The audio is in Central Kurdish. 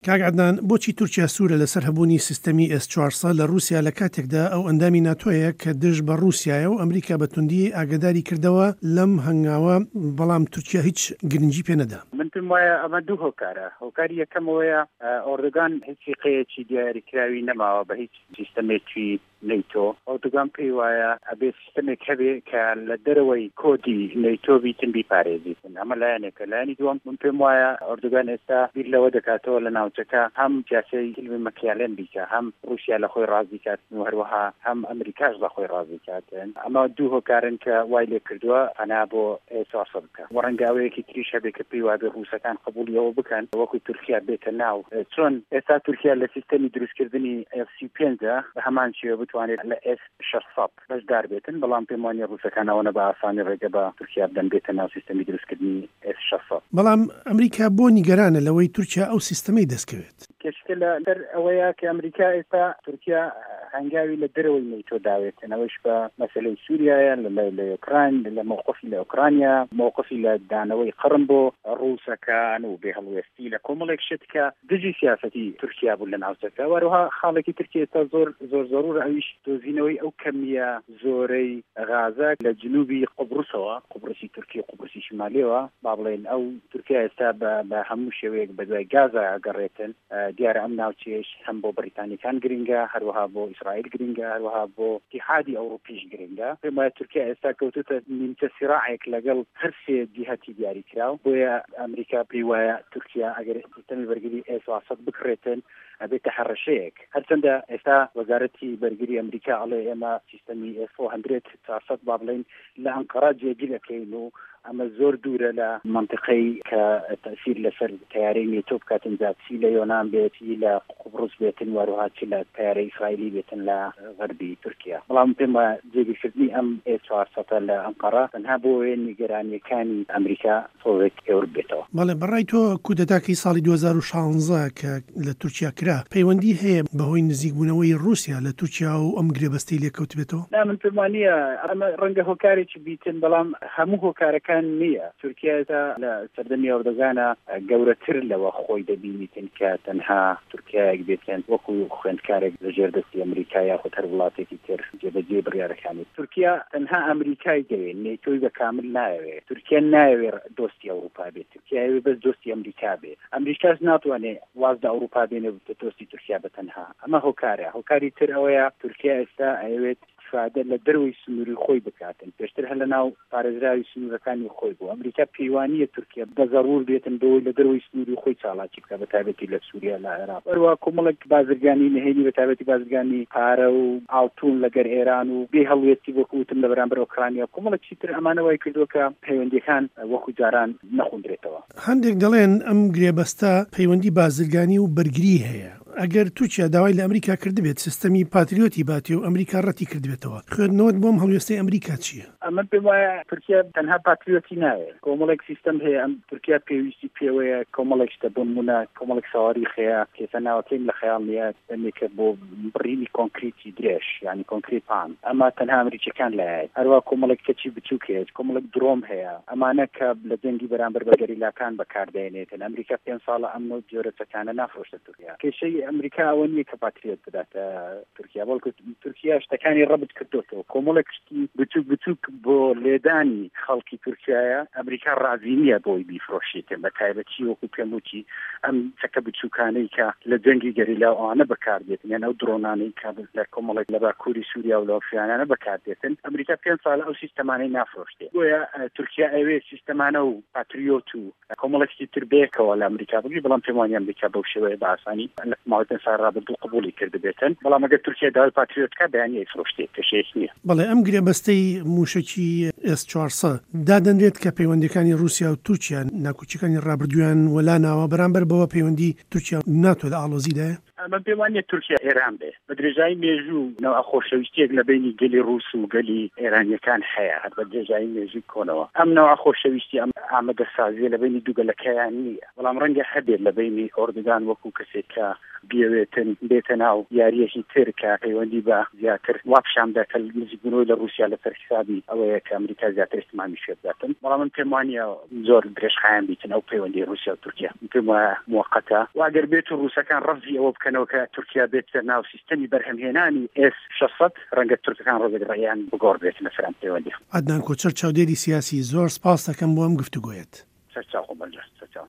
کاک عەدنان بۆچی تورکیا سوورە لەسەر هەبوونی سیستەمی S400 لە رووسیا لە کاتێکدا ئەو ئەندامی ناتۆیە کە دژ بە رووسایە و ئەمریکا بە توندی ئاگاداری کردەوە لەم هەنگاوە، بەڵام تورکیا هیچ گرنگی پێ نەدا. من پێم وایە ئەمە دوو هۆکارە. هۆکاری یەکەمەوەیە ئۆردۆگان هیچ فقەیەکی دیاریکراوی نەماوە بە هیچ سیستەمێکی نەیتۆ. ئۆردۆگان پێی وایە ئەبێ سیستەمێک هەبێ کە لە دەرەوەی کۆدی نەیتۆ بیتن بیپارێزیتن. ئەمە لایەنێکە. لایەنی دووەم من پێم وایە ئۆردۆگان ئێستا بیر لەوە دەکاتەوە لە ناوچەکە هەم جاسەی فیلمی مەکیالێن بیکە، هەم رووسیا لە خۆی ڕازی کاتن و هەروەها هەم ئەمریکاش لە خۆی ڕازی کاتن. ئەمە دوو هۆکارن کە وای لێ کردووە ئەنا بۆ S400 بکە. وەڕەنگاوەیەکی تریش هەبێ کە پێی وابێ رووسەکان قبولیەوە بکەن وەکو تورکیا بێتە ناو. چۆن ئێستا تورکیا لە سیستەمی دروستکردنی FC5 بە هەمان شێوە بتوانێت لە S600 بەشدار بێتن، بەڵام پێم وانیە رووسەکانەوە بە ئاسانی ڕێگە بە تورکیا بدەن بێتە ناو سیستەمی دروستکردنی S600. بەڵام ئەمریکا بۆ نیگەرانە لەوەی تورکیا ئەو سیستەمەی دەستکەوێت. کەشکە لە دەر ئەوەیە کە ئەمریکا ئێستا تورکیا هەنگاوی لە دەرەوەی نەیتۆ داوێتن. ئەوەش بە مەسەلەی سووریایە، لە ئوکراین، لە موقفی لە ئوکرانیا، موقفی لە دانەوەی قڕم بۆ ڕووسەکان و بێهەڵوێستی لە کۆمەڵێک شت کە دژی سیاسەتی تورکیا بوو لە ناوچەکە. وەروها خاڵێکی تورکیا ئێستا زۆر ضرورە ئەویش دۆزینەوەی ئەو کەمیە زۆرەی غازە لە جنوبی قوبڕوسەوە، قوبڕوسی تورکیا، قوبڕوسی شمالیەوە با بڵێن ئەو تورکیا ئێستا بە هەموو شێوەیەک بە دوای گازە ئەگەڕێتن. دیارە ئەم ناوچێش هەم بۆ بریتانیەکان گرنگە، هەروەها بۆ ئیسرائیل گرنگە، هەروەها بۆ اتحادی ئەوروپیش گرنگە. پێم وایە تورکیا ئێستا کەوتوتە نیمچە سیراعێک لەگەڵ هەر سێ جیهەتی دیاری کراو. بۆیە ئەمریکا پێی وایە تورکیا ئەگەر سیستەمی بەرگری S400 بکڕێتن ئەبێتە هەڕەشەیەک. هەرچەندە ئێستا وەزارەتی بەرگری ئەمریکا ئەڵێ ئێمە سیستەمی S400 با بڵێن لە ئەنقەرە جێگیر ئەکەین و ئەمە زۆر دوورە لە منطقەی کە تەسیر لەسەر تەیارەی نێتۆ بکاتن، چی لە یۆنان بێتی لە قوبڕوس بێتن، وەروها چی لە تەیارەی ئیسرائیلی بێتن لە غەربی تورکیا. بەڵام پێم وایە جێگیرکردنی ئەم S400 لە ئەنقەرە تەنها بۆ نیگەرانیەکانی ئەمریکا سۆڤێت ئێور بێتەوە. بەڵێ بەڕای تۆ کودەتاکەی ساڵی 2016 کە لە تورکیا کرا پەیوەندی هەیە بەهۆی نزیکبوونەوەی رووسیا لە تورکیا و ئەم گرێبەستەی لێکەوت بێتەوە؟ من پێم وانییە ئەمە ڕەنگە هۆکارێکی بیتن، بەڵام هەموو هۆکارەکان نییە. تورکیا لە سەردەمی ئەوردۆگانە گەورەتر لەوە خۆی دەبینیتن کە تەنها تورکیایەک بێتێن وەکو خوێندکارێک لە ژێردەستی ئەمریکا یاخود هەر وڵاتێکی تر جێبەجێ بڕیارەکانی. تورکیا تەنها ئەمریکای دەوێت، نێتۆی بە کامل نایەوێت. تورکیا نایەوێت دۆستی ئەوروپا بێت، تورکیا ئەوێت بەس دۆستی ئەمریکا بێت. ئەمریکاش ناتوانێت وازدە ئەوروپا بێنێ بێتە دۆستی تورکیا بە تەنها. ئەمە هۆکارە. هۆکاری تر ئەوەیە تورکیا ئێستا ئەوێت استفادە لە دەروی سنووری خۆی بکاتن، پێشتر هەر لە ناو پارێزراوی سنوورەکانی خۆی بوو. ئەمریکا پەیوانیە تورکیا بە زەڕور بێتن بۆی لە دەروی سنووری خۆی چاڵاکی بکە، بە تایبەتی لە سووریا لە عێراق. هەروە کۆمەڵێک بازرگانی نهێنی بە تایبەتی بازرگانی پارە و ئاڵتون لەگەر ئێران و بێهەڵوێستی وەکوتم لە بەرامبەر ئۆکرانیا، کۆمەڵێکی تر ئەمانە وای کردووە کە پەیوەندیەکان وەکو جاران نەخوندرێتەوە. هەندێک دەڵێن ئەم گرێبەستە پەیوەندی بازرگانی و بەرگری هەیە. ئەگەر تورکیا داوای لە ئەمریکا کردبێت سیستەمی پاتریۆتی باتێ و ئەمریکا ڕەتی کردبێتەوە، خوێندنەوەت بۆم هەڵوێستەی ئەمریکا چییە؟ ئەمە پێم وایە تورکیا تەنها پاتریۆتی ناوێت، کۆمەڵێک سیستەم هەیە. ئەم تورکیا پێویستی پێوەیە کۆمەڵێک شتە بۆ نمونە کۆمەڵێک سەواری خەیە کێسە ناوەکەیم لە خەیاڵ نیە دەمێکە بۆ بڕینی کۆنکریتی درێژ، یعنی کۆنکریت پان. ئەمە تەنها ئەمریکیەکان لایەت. هەروە کۆمەڵێک کەچی بچووک هەیە، کۆمەڵێک درۆم هەیە. ئەمانە کە لە جەنگی بەرامبەر بە گەریلاکان بەکاردێنێتن. ئەمریکا 5 ساڵە ئەم نوع جۆرەچەکانە نافرۆشتە تورکیا. کێشەی ئەمریکا ئەوە نییە کە پاتریۆت بداتە تورکیا، بەڵکو تورکیا شتەکانی ڕەبت کردوتەوە. کۆمەڵێک شتی بچوک بۆ لێدانی خەڵکی تورکیایە ئەمریکا ڕازی نییە بۆی بیفرۆشیتن، بە تایبەتی وەکو پێم وتی ئەم چەکە بچووکانەی کە لە جەنگی گەریلا ئەوانە بەکاردێتن، یان ئەو درۆنانەی کە لە کۆمەڵێک لە باکووری سووریا و لەوشیانانە بەکاردێتن. ئەمریکا 5 ساڵە ئەو سیستەمانەی نافرۆشتێ. بۆیە تورکیا ئەوێ سیستەمانە و پاتریۆت و کۆمەڵێکی تر بێکەوە لە ئەمریکا بگری، بەڵام پێم وانیە ئەمریکا بەو شێوەیە بە ئاسانی لە ماوەی ساڵ ڕابردوو قبولی کردبێتن. بەڵام ئەگەر تورکیا داوای پاتریۆتکە بەیانیە فرۆشتێ، کێشەیەک نییە. بەڵێ ئەم گرێبەستەی موشکی S400 دادەنرێت کە پەیوەندیەکانی رووسیا و تورکیا ناکوچەکانی ڕابردویان وەلاناوە بەرامبەر بەوە پەیوەندی تورکیا ناتۆ لە ئاڵۆزیدایە؟ ئەمە پێوانێت تورکیا ئێران بێ بە درێژایی مێژوو نەوە خۆشەویستیەک لە بینی گەلی ڕووس و گەلی ئێرانیەکان هەیە هەر بە درێژایی مێژووی کۆنەوە ئەم نەوە خۆشەویستی ئەم ئامادەسازیە لە بینی دووگەلەکەیان نییە بەڵام ڕەنگە هەبێت لە بینی ئۆردگان وەکو کەسێک کە بیاوێتن بێتە ناو یاریەکی تر کە پەیوەندی بە زیاتر وابشامدا کە نزیکبوونەوەی لە رووسیا لەسەر حسابی ئەوەیە کە ئەمریکا زیاتر احتیمامی شێ بداتن بەڵام من پێم وانییە زۆر درێژخایان بیتن ئەو پەیوەندی رووسیا و تورکیا پێم وایە موقەتە واگەر بێت و رووسەکان ڕەفزی ئەوە بکەنەوە کە تورکیا بێتە ناو سیستەمی بەرهەمهێنانی S600 ڕەنگە تورکەکان ڕۆژێک ڕێیان بگۆڕبێت لەسەر ئەم پەیوەندی. عەدنان کۆچەر چاودێری سیاسی زۆر سپاس دەکەم بۆ ئەم گفتوگۆیەت. سەرچاو خۆ بەرجەست.